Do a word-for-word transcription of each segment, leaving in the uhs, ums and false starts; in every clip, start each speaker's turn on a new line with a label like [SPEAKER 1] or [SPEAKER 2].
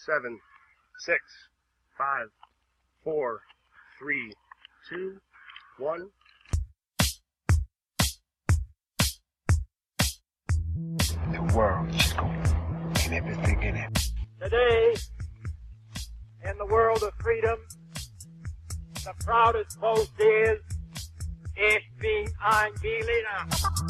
[SPEAKER 1] seven, six, five, four, three, two, one.
[SPEAKER 2] The world is going and everything in it.
[SPEAKER 3] Today, in the world of freedom, the proudest boast is, ich bin ein Berliner.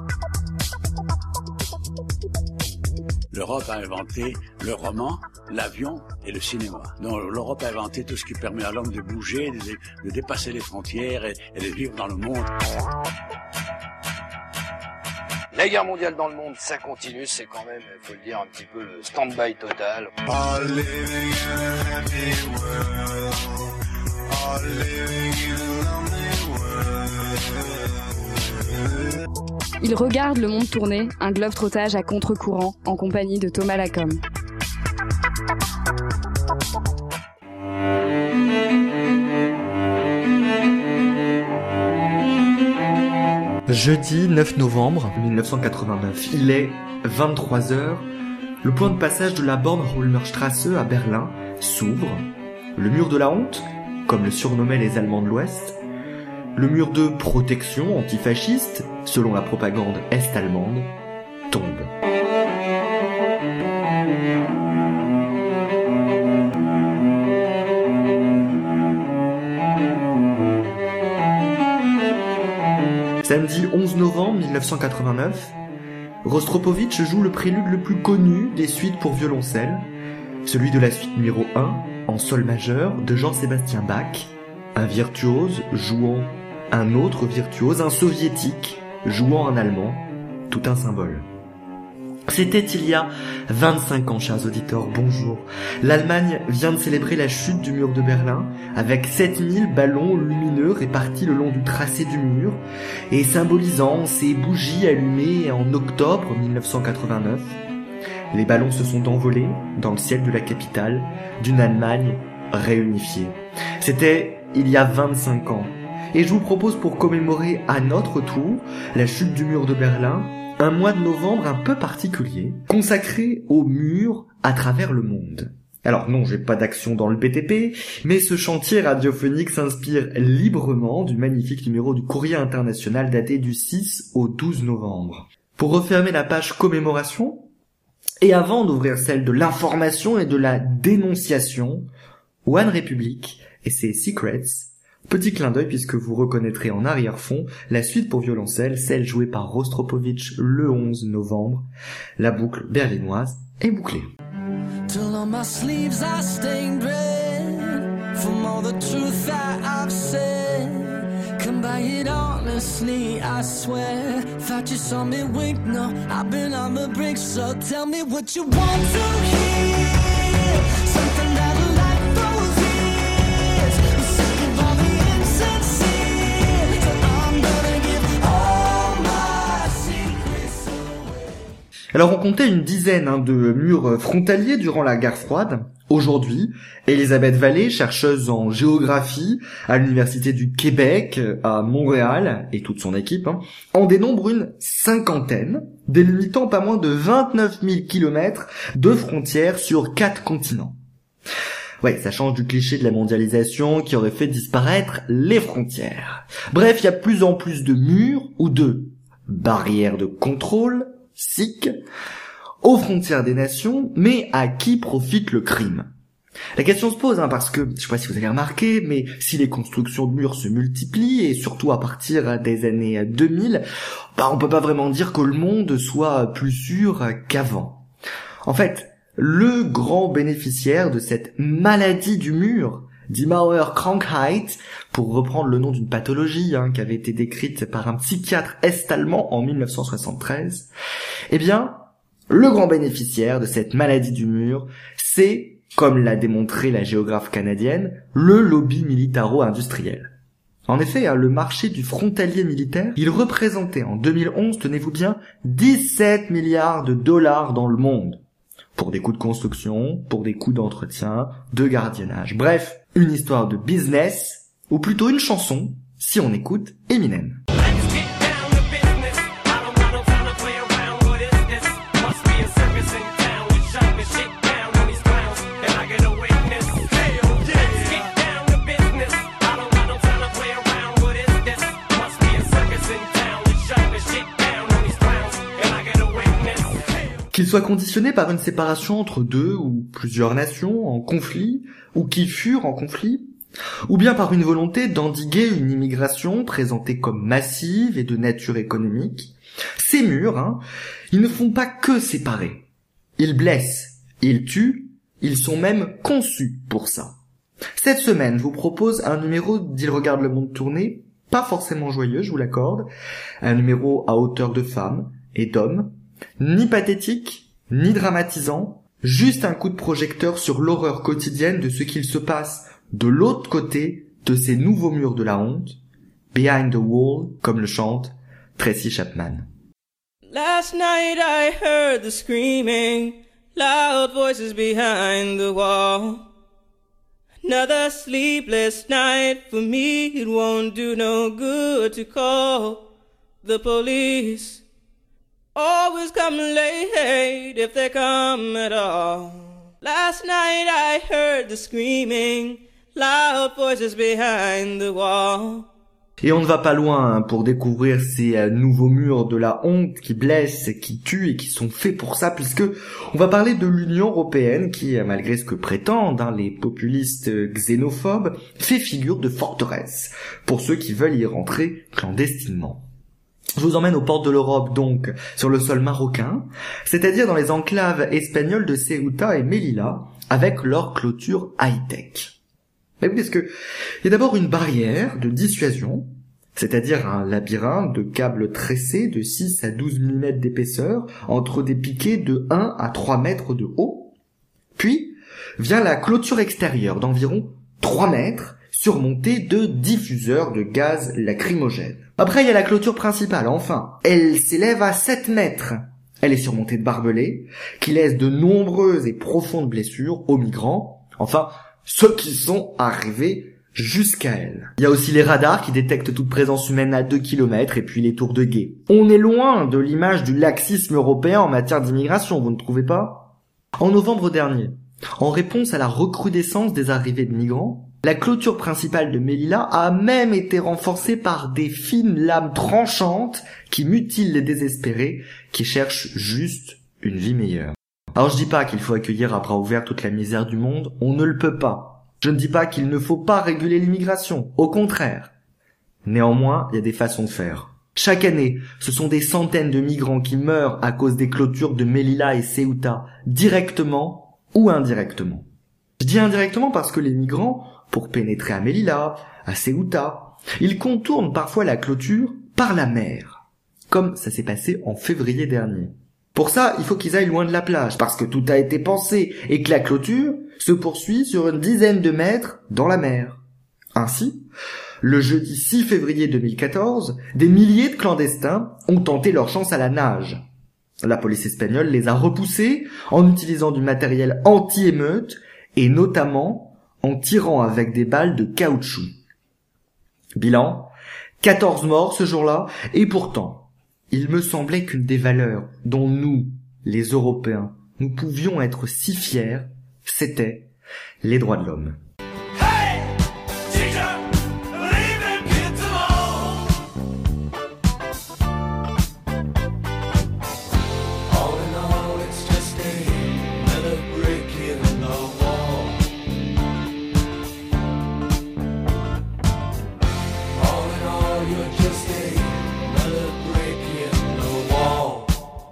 [SPEAKER 4] L'Europe a inventé le roman, l'avion et le cinéma. Donc l'Europe a inventé tout ce qui permet à l'homme de bouger, de, de dépasser les frontières et, et de vivre dans le monde.
[SPEAKER 5] La guerre mondiale dans le monde, ça continue, c'est quand même, il faut le dire, un petit peu le stand-by total.
[SPEAKER 6] Il regarde le monde tourner, un globe-trottage à contre-courant, en compagnie de Thomas Lacombe.
[SPEAKER 7] Jeudi neuf novembre mille neuf cent quatre-vingt-neuf, il est vingt-trois heures, le point de passage de la Bornholmer-Straße à Berlin s'ouvre, le mur de la honte, comme le surnommaient les Allemands de l'Ouest, le mur de protection antifasciste, selon la propagande est-allemande, tombe. Samedi onze novembre mille neuf cent quatre-vingt-neuf, Rostropovitch joue le prélude le plus connu des suites pour violoncelle, celui de la suite numéro un, en sol majeur, de Jean-Sébastien Bach, un virtuose jouant un autre virtuose, un soviétique jouant un allemand, tout un symbole. C'était il y a vingt-cinq ans, chers auditeurs, bonjour. L'Allemagne vient de célébrer la chute du mur de Berlin avec sept mille ballons lumineux répartis le long du tracé du mur et symbolisant ces bougies allumées en octobre mille neuf cent quatre-vingt-neuf. Les ballons se sont envolés dans le ciel de la capitale d'une Allemagne réunifiée. C'était il y a vingt-cinq ans. Et je vous propose pour commémorer à notre tour la chute du mur de Berlin, un mois de novembre un peu particulier, consacré au mur à travers le monde. Alors non, j'ai pas d'action dans le B T P, mais ce chantier radiophonique s'inspire librement du magnifique numéro du Courrier International daté du six au douze novembre. Pour refermer la page commémoration, et avant d'ouvrir celle de l'information et de la dénonciation, One Republic et ses Secrets. Petit clin d'œil puisque vous reconnaîtrez en arrière-fond la suite pour violoncelle, celle jouée par Rostropovitch le onze novembre. La boucle berlinoise est bouclée.
[SPEAKER 8] Till on my sleeves I stained red from all the truth that I've said. Come by it honestly, I swear. Thought you saw me wink, no, I've been on the brink. So tell me what you want to hear. Something that'll light those ears. I'm sick of all the insincere. So I'm gonna give all my secrets away.
[SPEAKER 7] Alors on comptait une dizaine hein, de murs frontaliers durant la guerre froide. Aujourd'hui, Elisabeth Vallée, chercheuse en géographie à l'Université du Québec à Montréal, et toute son équipe, hein, en dénombre une cinquantaine, délimitant pas moins de vingt-neuf mille kilomètres de frontières sur quatre continents. Ouais, ça change du cliché de la mondialisation qui aurait fait disparaître les frontières. Bref, il y a plus en plus de murs ou de barrières de contrôle, S I C, aux frontières des nations, mais à qui profite le crime? La question se pose, hein, parce que, je sais pas si vous avez remarqué, mais si les constructions de murs se multiplient, et surtout à partir des années deux mille, bah, on peut pas vraiment dire que le monde soit plus sûr qu'avant. En fait, le grand bénéficiaire de cette maladie du mur, Die Mauerkrankheit, pour reprendre le nom d'une pathologie hein, qui avait été décrite par un psychiatre est-allemand en mille neuf cent soixante-treize, eh bien, le grand bénéficiaire de cette maladie du mur, c'est, comme l'a démontré la géographe canadienne, le lobby militaro-industriel. En effet, le marché du frontalier militaire, il représentait en deux mille onze, tenez-vous bien, dix-sept milliards de dollars dans le monde. Pour des coûts de construction, pour des coûts d'entretien, de gardiennage. Bref, une histoire de business, ou plutôt une chanson, si on écoute Eminem.
[SPEAKER 9] Must be a circus in town. We shut the shit down on these clowns. And I get
[SPEAKER 7] soient conditionnés par une séparation entre deux ou plusieurs nations en conflit, ou qui furent en conflit, ou bien par une volonté d'endiguer une immigration présentée comme massive et de nature économique, ces murs, hein, ils ne font pas que séparer. Ils blessent, ils tuent, ils sont même conçus pour ça. Cette semaine, je vous propose un numéro d'Il regarde le monde tourner, pas forcément joyeux, je vous l'accorde, un numéro à hauteur de femmes et d'hommes, ni pathétique, ni dramatisant, juste un coup de projecteur sur l'horreur quotidienne de ce qu'il se passe de l'autre côté de ces nouveaux murs de la honte, behind the wall, comme le chante Tracy Chapman.
[SPEAKER 8] Last night I heard the screaming, loud voices behind the wall. Another sleepless night for me, it won't do no good to call the police. Always come late if they come at all. Last night I heard the screaming, loud voices behind the wall.
[SPEAKER 7] Et on ne va pas loin hein, pour découvrir ces euh, nouveaux murs de la honte qui blessent, qui tuent et qui sont faits pour ça, puisque on va parler de l'Union européenne qui, malgré ce que prétendent hein, les populistes xénophobes, fait figure de forteresse pour ceux qui veulent y rentrer clandestinement. Je vous emmène aux portes de l'Europe, donc, sur le sol marocain, c'est-à-dire dans les enclaves espagnoles de Ceuta et Melilla, avec leur clôture high-tech. Mais oui, parce que il y a d'abord une barrière de dissuasion, c'est-à-dire un labyrinthe de câbles tressés de six à douze millimètres d'épaisseur entre des piquets de un à trois mètres de haut. Puis vient la clôture extérieure d'environ trois mètres, surmontée de diffuseurs de gaz lacrymogène. Après, il y a la clôture principale, enfin. Elle s'élève à sept mètres. Elle est surmontée de barbelés, qui laissent de nombreuses et profondes blessures aux migrants, enfin, ceux qui sont arrivés jusqu'à elle. Il y a aussi les radars qui détectent toute présence humaine à deux kilomètres et puis les tours de guet. On est loin de l'image du laxisme européen en matière d'immigration, vous ne trouvez pas? En novembre dernier, en réponse à la recrudescence des arrivées de migrants, la clôture principale de Melilla a même été renforcée par des fines lames tranchantes qui mutilent les désespérés qui cherchent juste une vie meilleure. Alors je dis pas qu'il faut accueillir à bras ouverts toute la misère du monde, on ne le peut pas. Je ne dis pas qu'il ne faut pas réguler l'immigration, au contraire. Néanmoins, il y a des façons de faire. Chaque année, ce sont des centaines de migrants qui meurent à cause des clôtures de Melilla et Ceuta, directement ou indirectement. Je dis indirectement parce que les migrants, pour pénétrer à Melilla, à Ceuta, ils contournent parfois la clôture par la mer, comme ça s'est passé en février dernier. Pour ça, il faut qu'ils aillent loin de la plage, parce que tout a été pensé, et que la clôture se poursuit sur une dizaine de mètres dans la mer. Ainsi, le jeudi six février deux mille quatorze, des milliers de clandestins ont tenté leur chance à la nage. La police espagnole les a repoussés en utilisant du matériel anti-émeute, et notamment en tirant avec des balles de caoutchouc. Bilan, quatorze morts ce jour-là, et pourtant, il me semblait qu'une des valeurs dont nous, les Européens, nous pouvions être si fiers, c'était les droits de l'homme.
[SPEAKER 8] Hey, teacher, leave them kids alone. All in all, it's just another brick in the wall. All in all, you're just another brick in the wall.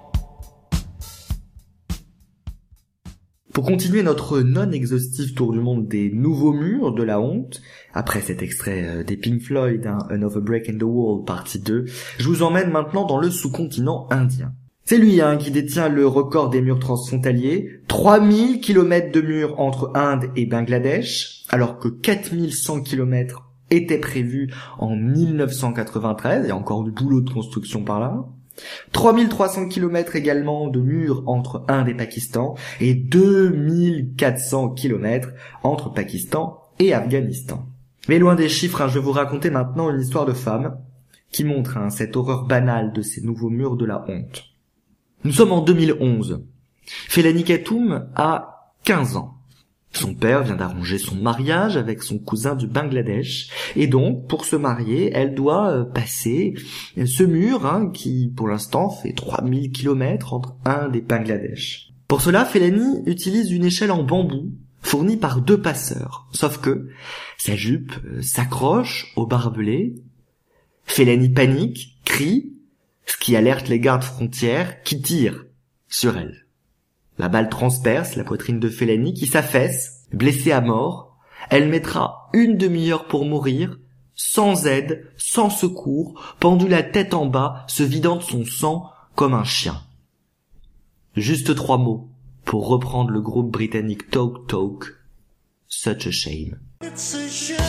[SPEAKER 7] Pour continuer notre non-exhaustif tour du monde des nouveaux murs de la honte, après cet extrait des Pink Floyd, hein, Another Break in the Wall, partie deux, je vous emmène maintenant dans le sous-continent indien. C'est lui hein, qui détient le record des murs transfrontaliers, trois mille kilomètres de murs entre Inde et Bangladesh, alors que quatre mille cent kilomètres étaient prévus en mille neuf cent quatre-vingt-treize, il y a encore du boulot de construction par là. trois mille trois cents kilomètres également de murs entre Inde et Pakistan et deux mille quatre cents kilomètres entre Pakistan et Afghanistan. Mais loin des chiffres, hein, je vais vous raconter maintenant une histoire de femme qui montre hein, cette horreur banale de ces nouveaux murs de la honte. Nous sommes en deux mille onze. Felaney Khatoum a quinze ans. Son père vient d'arranger son mariage avec son cousin du Bangladesh, et donc, pour se marier, elle doit passer ce mur hein, qui, pour l'instant, fait trois mille kilomètres entre Inde et Bangladesh. Pour cela, Fellaini utilise une échelle en bambou, fournie par deux passeurs, sauf que sa jupe s'accroche au barbelé. Fellaini panique, crie, ce qui alerte les gardes frontières qui tirent sur elle. La balle transperce la poitrine de Fellaini qui s'affaisse, blessée à mort. Elle mettra une demi-heure pour mourir, sans aide, sans secours, pendue la tête en bas, se vidant de son sang comme un chien. Juste trois mots pour reprendre le groupe britannique Talk Talk. Such a shame.
[SPEAKER 8] It's a shame.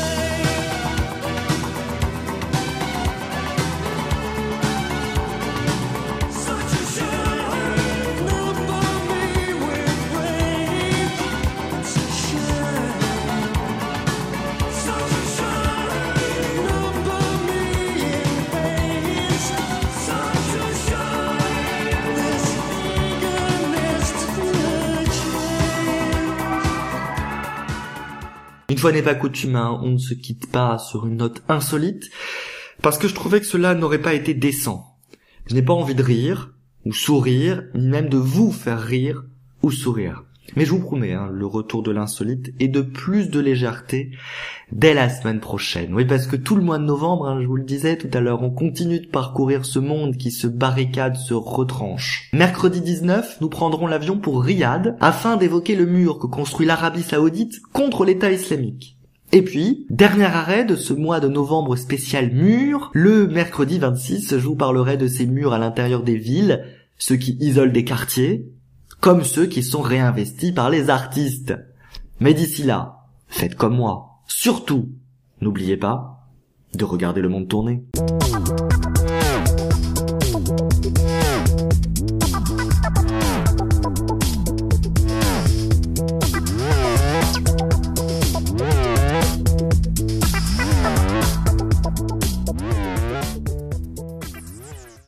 [SPEAKER 7] Une fois n'est pas coutume, hein, on ne se quitte pas sur une note insolite, parce que je trouvais que cela n'aurait pas été décent. Je n'ai pas envie de rire, ou sourire, ni même de vous faire rire, ou sourire. Mais je vous promets, hein, le retour de l'insolite et de plus de légèreté dès la semaine prochaine. Oui, parce que tout le mois de novembre, hein, je vous le disais tout à l'heure, on continue de parcourir ce monde qui se barricade, se retranche. Mercredi dix-neuf, nous prendrons l'avion pour Riyad afin d'évoquer le mur que construit l'Arabie Saoudite contre l'État islamique. Et puis, dernier arrêt de ce mois de novembre spécial mur, le mercredi vingt-six, je vous parlerai de ces murs à l'intérieur des villes, ceux qui isolent des quartiers, comme ceux qui sont réinvestis par les artistes. Mais d'ici là, faites comme moi. Surtout, n'oubliez pas de regarder le monde tourner.